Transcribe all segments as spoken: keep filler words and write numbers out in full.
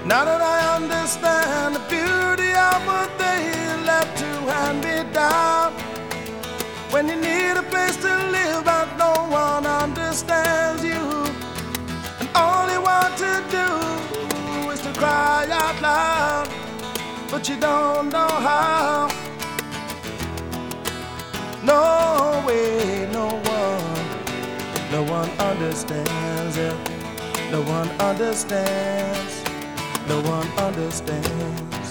Now that I understand the beauty of what they left to hand me down. When you need a place to live but no one understands you, and all you want to do is to cry out loud, but you don't know how. No way, no one, no one understands it. No one understands, no one understands.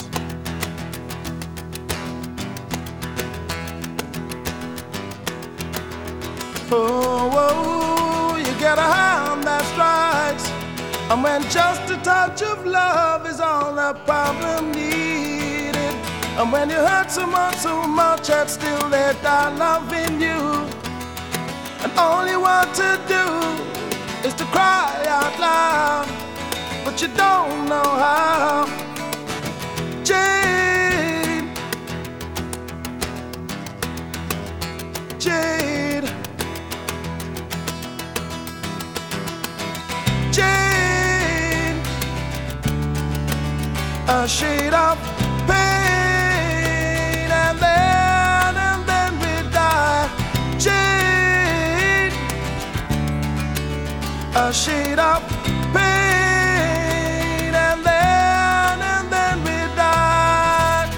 Oh, oh, you get a hand that strikes, and when just a touch of love is all the problem needed, and when you hurt someone so much that still they die loving you, and all you want to do is to cry out loud, but you don't know how. Jade, Jade, Jade, a shade of pain, and then, and then we die. Jade, a shade of pain, and then, and then we die.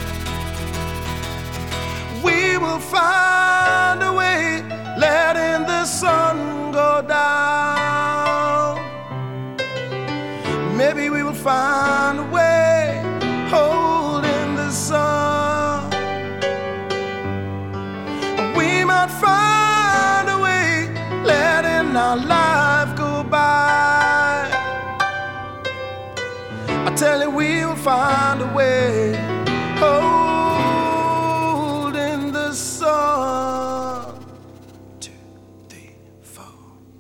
We will find a way, letting the sun go down. Maybe we will find a way, holding the sun. We might find a way, letting our life go by. I tell you, we will find a way, holding the sun. Two, three, four.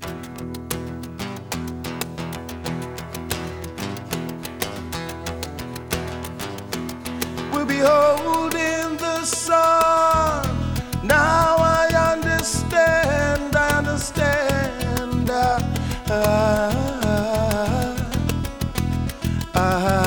We'll be holding the sun. Now I understand, I understand. Uh, uh, uh,